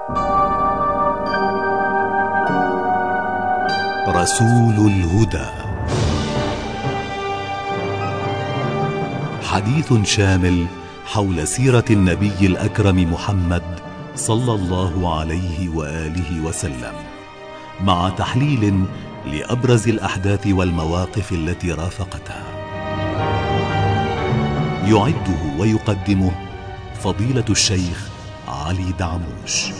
رسول الهدى، حديث شامل حول سيرة النبي الأكرم محمد صلى الله عليه وآله وسلم، مع تحليل لأبرز الأحداث والمواقف التي رافقتها. يعده ويقدمه فضيلة الشيخ علي دعموش.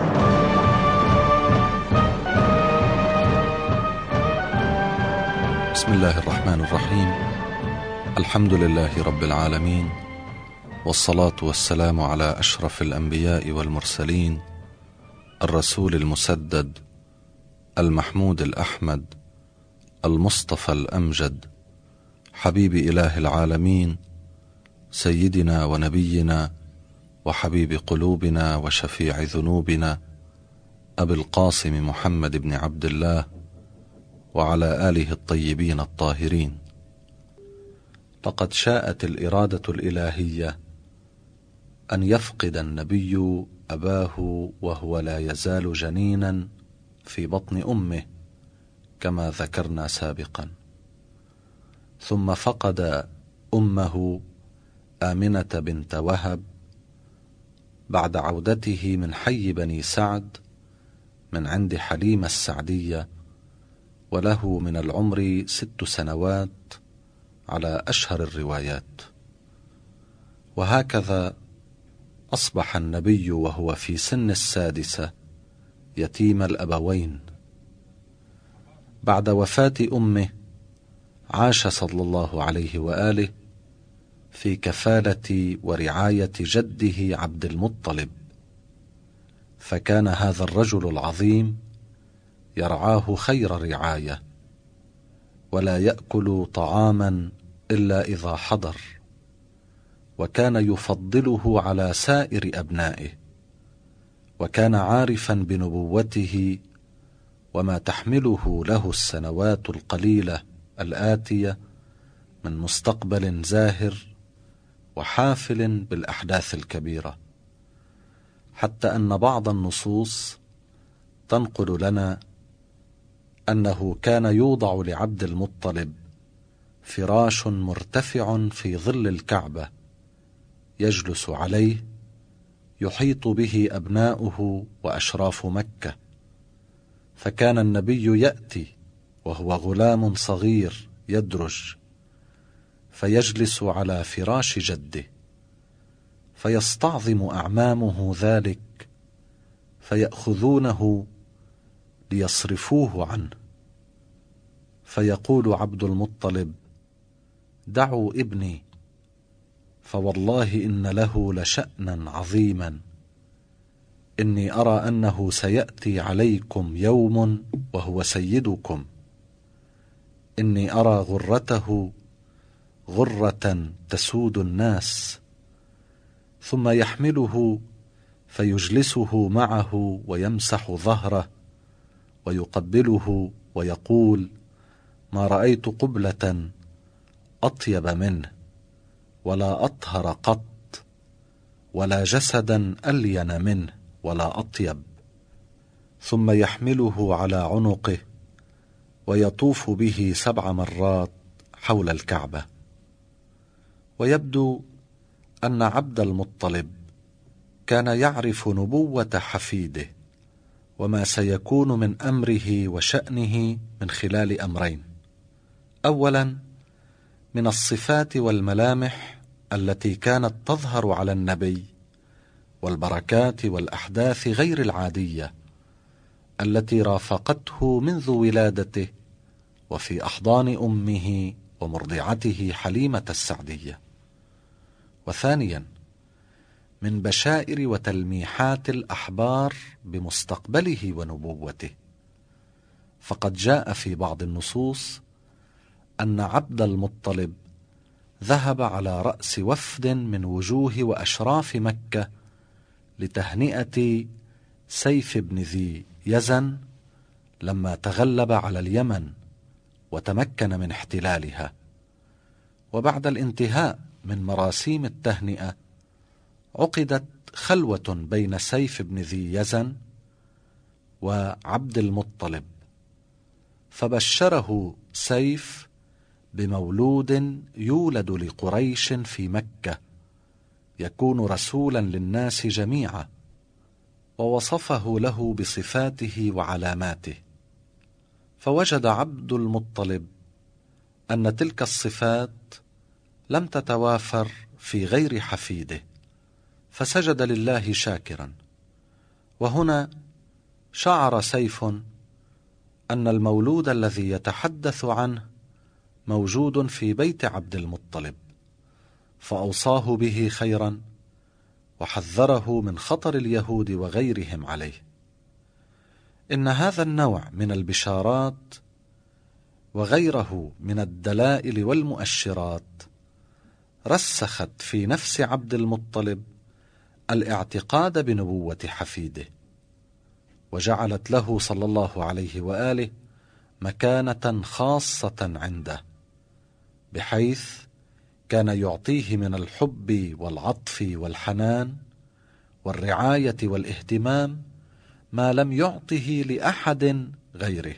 بسم الله الرحمن الرحيم. الحمد لله رب العالمين، والصلاة والسلام على أشرف الأنبياء والمرسلين، الرسول المسدد المحمود الأحمد المصطفى الأمجد، حبيب إله العالمين، سيدنا ونبينا وحبيب قلوبنا وشفيع ذنوبنا، أبي القاسم محمد بن عبد الله وعلى آله الطيبين الطاهرين. لقد شاءت الإرادة الإلهية أن يفقد النبي أباه وهو لا يزال جنينا في بطن أمه كما ذكرنا سابقا، ثم فقد أمه آمنة بنت وهب بعد عودته من حي بني سعد من عند حليمة السعدية، وله من العمر 6 سنوات على أشهر الروايات. وهكذا أصبح النبي وهو في سن 6 يتيم الأبوين. بعد وفاة أمه عاش صلى الله عليه وآله في كفالة ورعاية جده عبد المطلب، فكان هذا الرجل العظيم يرعاه خير رعاية، ولا يأكل طعاما إلا إذا حضر، وكان يفضله على سائر أبنائه، وكان عارفا بنبوته وما تحمله له السنوات القليلة الآتية من مستقبل زاهر وحافل بالأحداث الكبيرة، حتى أن بعض النصوص تنقل لنا أنه كان يوضع لعبد المطلب فراش مرتفع في ظل الكعبة يجلس عليه، يحيط به أبناؤه وأشراف مكة، فكان النبي يأتي وهو غلام صغير يدرج، فيجلس على فراش جده، فيستعظم أعمامه ذلك فيأخذونه ليصرفوه عنه، فيقول عبد المطلب: دعوا ابني، فوالله إن له لشأنا عظيما، إني أرى أنه سيأتي عليكم يوم وهو سيدكم، إني أرى غرته غرة تسود الناس. ثم يحمله فيجلسه معه ويمسح ظهره ويقبله ويقول: ما رأيت قبلة أطيب منه، ولا أطهر قط، ولا جسدا ألين منه ولا أطيب. ثم يحمله على عنقه ويطوف به 7 مرات حول الكعبة. ويبدو أن عبد المطلب كان يعرف نبوة حفيده وما سيكون من أمره وشأنه من خلال أمرين: أولا، من الصفات والملامح التي كانت تظهر على النبي، والبركات والأحداث غير العادية التي رافقته منذ ولادته وفي أحضان أمه ومرضعته حليمة السعدية. وثانيا، من بشائر وتلميحات الأحبار بمستقبله ونبوته، فقد جاء في بعض النصوص أن عبد المطلب ذهب على رأس وفد من وجوه وأشراف مكة لتهنئة سيف بن ذي يزن لما تغلب على اليمن وتمكن من احتلالها. وبعد الانتهاء من مراسيم التهنئة عقدت خلوة بين سيف بن ذي يزن وعبد المطلب، فبشره سيف بمولود يولد لقريش في مكة يكون رسولا للناس جميعا، ووصفه له بصفاته وعلاماته. فوجد عبد المطلب أن تلك الصفات لم تتوافر في غير حفيده، فسجد لله شاكرا. وهنا شعر سيف أن المولود الذي يتحدث عنه موجود في بيت عبد المطلب، فأوصاه به خيرا وحذره من خطر اليهود وغيرهم عليه. إن هذا النوع من البشارات وغيره من الدلائل والمؤشرات رسخت في نفس عبد المطلب الاعتقاد بنبوة حفيده، وجعلت له صلى الله عليه وآله مكانة خاصة عنده، بحيث كان يعطيه من الحب والعطف والحنان والرعاية والاهتمام ما لم يعطه لأحد غيره.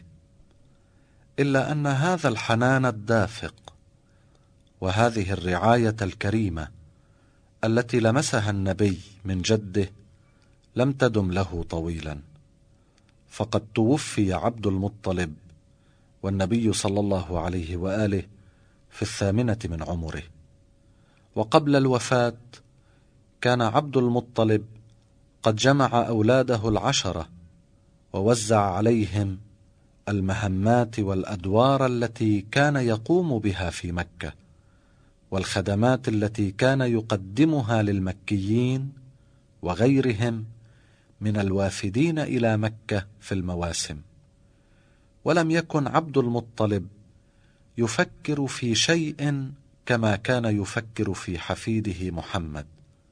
إلا أن هذا الحنان الدافق وهذه الرعاية الكريمة التي لمسها النبي من جده لم تدم له طويلا، فقد توفي عبد المطلب والنبي صلى الله عليه وآله في 8 من عمره. وقبل الوفاة كان عبد المطلب قد جمع أولاده 10 ووزع عليهم المهمات والأدوار التي كان يقوم بها في مكة، والخدمات التي كان يقدمها للمكيين وغيرهم من الوافدين إلى مكة في المواسم. ولم يكن عبد المطلب يفكر في شيء كما كان يفكر في حفيده محمد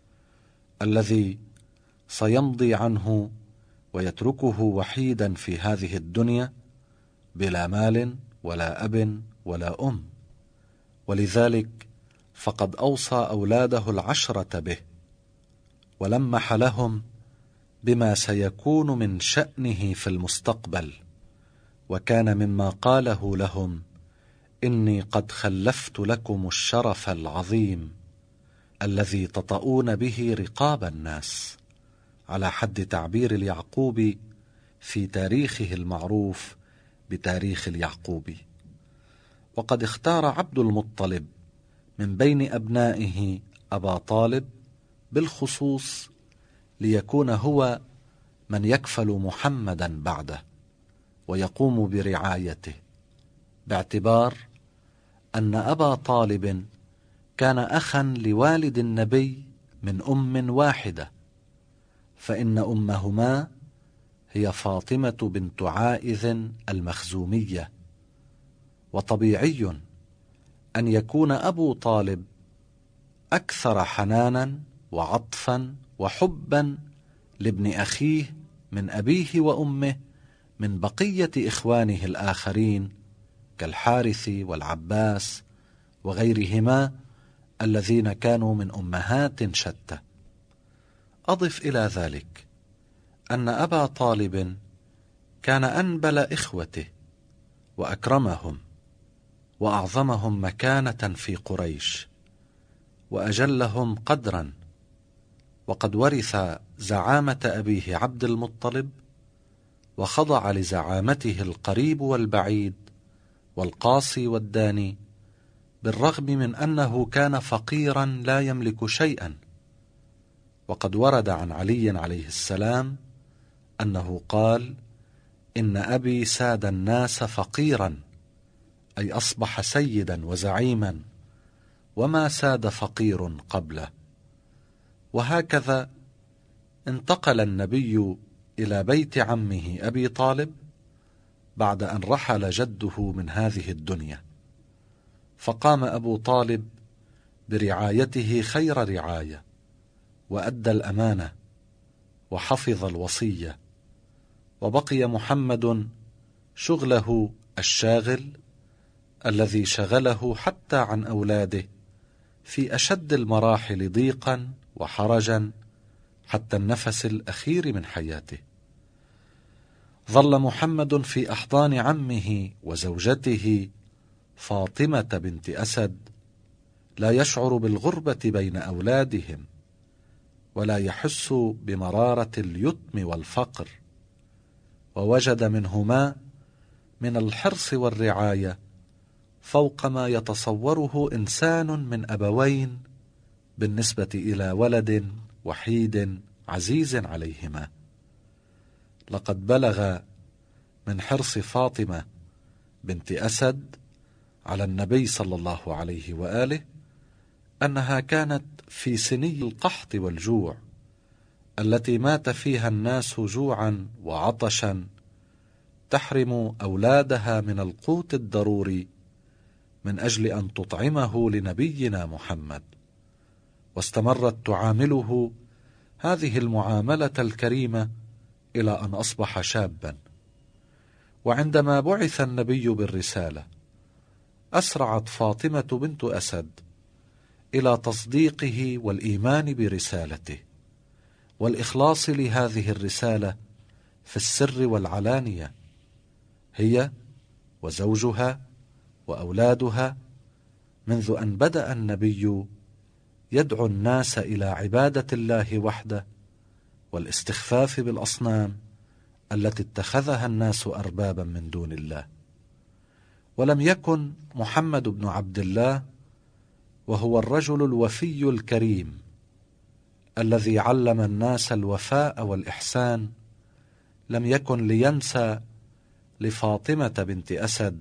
الذي سيمضي عنه ويتركه وحيدا في هذه الدنيا بلا مال ولا أب ولا أم. ولذلك فقد أوصى أولاده 10 به، ولمح لهم بما سيكون من شأنه في المستقبل. وكان مما قاله لهم: إني قد خلفت لكم الشرف العظيم الذي تطؤون به رقاب الناس، على حد تعبير اليعقوبي في تاريخه المعروف بتاريخ اليعقوبي. وقد اختار عبد المطلب من بين أبنائه أبا طالب بالخصوص ليكون هو من يكفل محمدا بعده ويقوم برعايته، باعتبار أن أبا طالب كان أخا لوالد النبي من أم واحدة، فإن أمهما هي فاطمة بنت عائذ المخزومية. وطبيعي أن يكون أبو طالب أكثر حنانا وعطفا وحبا لابن أخيه من أبيه وأمه من بقية إخوانه الآخرين كالحارث والعباس وغيرهما الذين كانوا من أمهات شتى. أضف إلى ذلك أن أبا طالب كان أنبل إخوته وأكرمهم وأعظمهم مكانة في قريش وأجلهم قدرا، وقد ورث زعامة أبيه عبد المطلب وخضع لزعامته القريب والبعيد والقاصي والداني، بالرغم من أنه كان فقيرا لا يملك شيئا. وقد ورد عن علي عليه السلام أنه قال: إن أبي ساد الناس فقيرا، أي أصبح سيدا وزعيما، وما ساد فقير قبله. وهكذا انتقل النبي إلى بيت عمه أبي طالب بعد أن رحل جده من هذه الدنيا، فقام أبو طالب برعايته خير رعاية، وأدى الأمانة وحفظ الوصية، وبقي محمد شغله الشاغل الذي شغله حتى عن أولاده في أشد المراحل ضيقا وحرجا، حتى النفس الأخير من حياته. ظل محمد في أحضان عمه وزوجته فاطمة بنت أسد لا يشعر بالغربة بين أولادهم، ولا يحس بمرارة اليتم والفقر، ووجد منهما من الحرص والرعاية فوق ما يتصوره إنسان من أبوين بالنسبة إلى ولد وحيد عزيز عليهما. لقد بلغ من حرص فاطمة بنت أسد على النبي صلى الله عليه وآله أنها كانت في سني القحط والجوع التي مات فيها الناس جوعا وعطشا، تحرم أولادها من القوت الضروري من أجل أن تطعمه لنبينا محمد، واستمرت تعامله هذه المعاملة الكريمة إلى أن أصبح شابا. وعندما بعث النبي بالرسالة أسرعت فاطمة بنت أسد إلى تصديقه والإيمان برسالته والإخلاص لهذه الرسالة في السر والعلانية، هي وزوجها وأولادها، منذ أن بدأ النبي يدعو الناس إلى عبادة الله وحده والاستخفاف بالأصنام التي اتخذها الناس أربابا من دون الله. ولم يكن محمد بن عبد الله وهو الرجل الوفي الكريم الذي علم الناس الوفاء والإحسان، لم يكن لينسى لفاطمة بنت أسد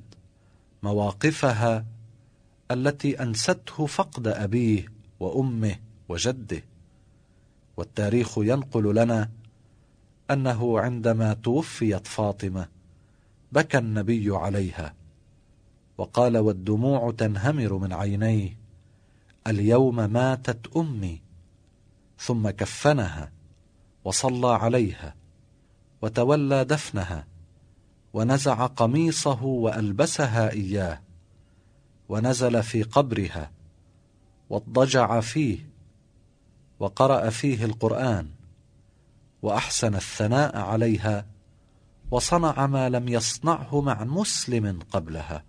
مواقفها التي أنسته فقد أبيه وأمه وجده. والتاريخ ينقل لنا أنه عندما توفيت فاطمة بكى النبي عليها وقال والدموع تنهمر من عينيه: اليوم ماتت أمي. ثم كفنها وصلى عليها وتولى دفنها ونزع قميصه وألبسها إياه ونزل في قبرها واضطجع فيه وقرأ فيه القرآن وأحسن الثناء عليها وصنع ما لم يصنعه مع مسلم قبلها.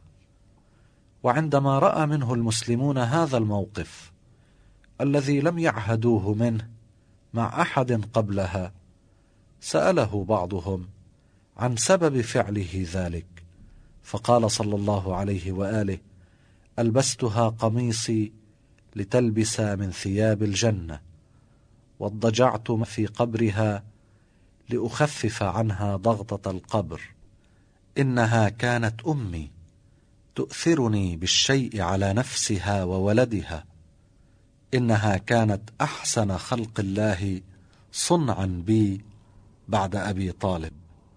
وعندما رأى منه المسلمون هذا الموقف الذي لم يعهدوه منه مع أحد قبلها، سأله بعضهم عن سبب فعله ذلك، فقال صلى الله عليه وآله: ألبستها قميصي لتلبس من ثياب الجنة، واضطجعت في قبرها لأخفف عنها ضغطة القبر، إنها كانت أمي تؤثرني بالشيء على نفسها وولدها، إنها كانت أحسن خلق الله صنعا بي بعد أبي طالب.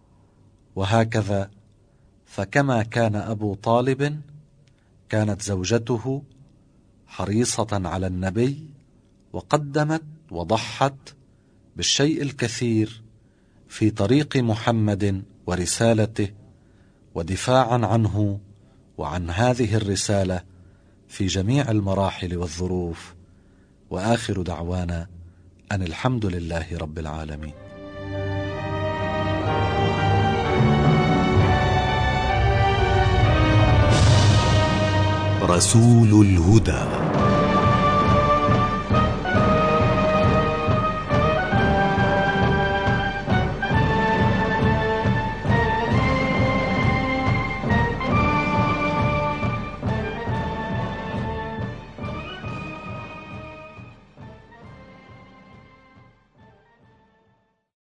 وهكذا فكما كان أبو طالب كانت زوجته حريصة على النبي، وقدمت وضحت بالشيء الكثير في طريق محمد ورسالته ودفاعا عنه وعن هذه الرسالة في جميع المراحل والظروف. وآخر دعوانا أن الحمد لله رب العالمين. رسول الهدى.